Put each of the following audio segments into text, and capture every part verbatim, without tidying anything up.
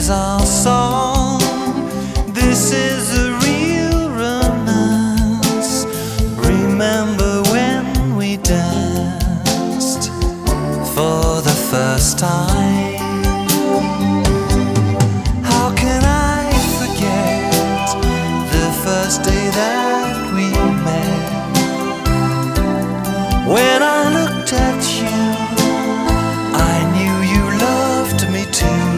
is our song. This is a real romance. Remember when we danced for the first time? How can I forget the first day that we met? When I looked at you, I knew you loved me too.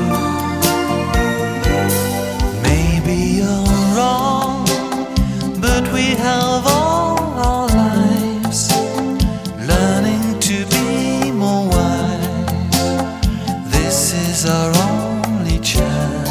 Maybe you're wrong, but we have all our lives learning to be more wise. This is our only chance.